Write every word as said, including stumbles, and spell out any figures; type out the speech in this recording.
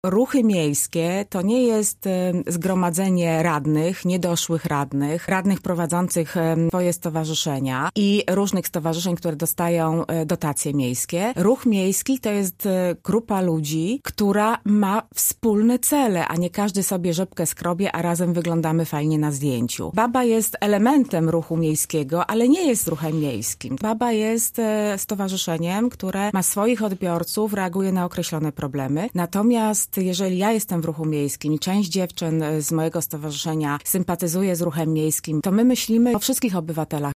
Ruchy miejskie to nie jest zgromadzenie radnych, niedoszłych radnych, radnych prowadzących swoje stowarzyszenia i różnych stowarzyszeń, które dostają dotacje miejskie. Ruch miejski to jest grupa ludzi, która ma wspólne cele, a nie każdy sobie rzepkę skrobie, a razem wyglądamy fajnie na zdjęciu. Baba jest elementem ruchu miejskiego, ale nie jest ruchem miejskim. Baba jest stowarzyszeniem, które ma swoich odbiorców, reaguje na określone problemy. Natomiast jeżeli ja jestem w ruchu miejskim i część dziewczyn z mojego stowarzyszenia sympatyzuje z ruchem miejskim, to my myślimy o wszystkich obywatelach.